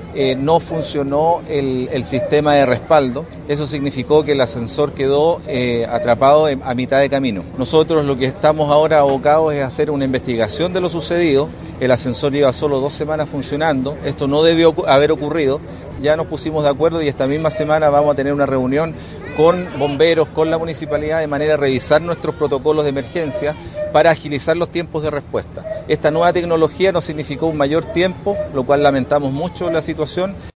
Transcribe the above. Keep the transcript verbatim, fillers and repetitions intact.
eh, no funcionó el, el sistema de respaldo. Eso significó que el ascensor quedó eh, atrapado en, a mitad de camino. Nosotros lo que estamos ahora abocados es hacer una investigación de lo sucedido. El ascensor lleva solo dos semanas funcionando. Esto no debió haber ocurrido. Ya nos pusimos de acuerdo y esta misma semana vamos a tener una reunión con bomberos, con la municipalidad, de manera a revisar nuestros protocolos de emergencia para agilizar los tiempos de respuesta. Esta nueva tecnología nos significó un mayor tiempo, lo cual lamentamos mucho la situación.